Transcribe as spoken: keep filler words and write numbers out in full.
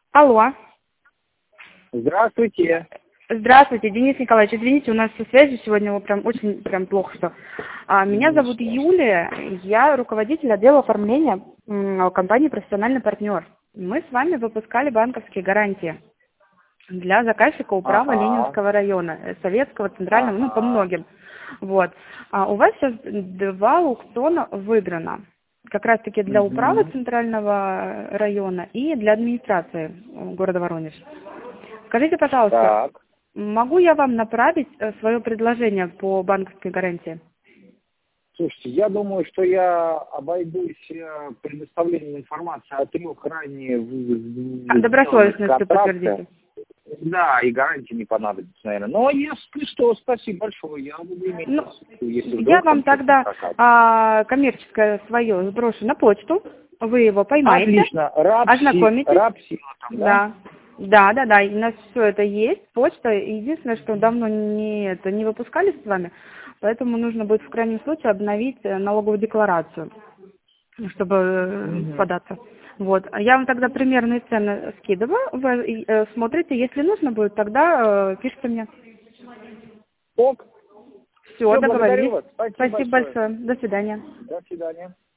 Алло. Здравствуйте. Здравствуйте, Денис Николаевич. Извините, у нас со связью сегодня его прям очень прям плохо что. А, меня зовут Юлия, я руководитель отдела оформления м, компании «Профессиональный партнер». Мы с вами выпускали банковские гарантии для заказчика управа Ага. Ленинского района, э, Советского, Центрального, ну, по многим. Вот. А у вас сейчас два аукциона выиграно. Как раз-таки для управы Мгм. Центрального района и для администрации э, города Воронеж. Скажите, пожалуйста, Так. могу я вам направить э, свое предложение по банковской гарантии? Слушайте, я думаю, что я обойдусь э, предоставлением информации о трех ранее в- в- А, сделанных добросовестностью контрактах. подтвердите. Да, и гарантии не понадобится, наверное. Но если что, спасибо большое, я буду иметь Ну, посылку, если я вдруг вам там что-то не тогда прокатит. а, коммерческое свое сброшу на почту, вы его поймаете, Отлично. Рабси, ознакомитесь. рабсила там, да? Да, да, да, да, и у нас все это есть, почта. Единственное, что давно не, это, не выпускали с вами, поэтому нужно будет в крайнем случае обновить э, налоговую декларацию, чтобы э, Мгм. податься. Вот. А я вам тогда примерные цены скидываю, вы э, смотрите, если нужно будет, тогда э, пишите мне. Ок. Все, Все, благодарю договорились. вас. Спасибо Спасибо большое. большое. До свидания. До свидания.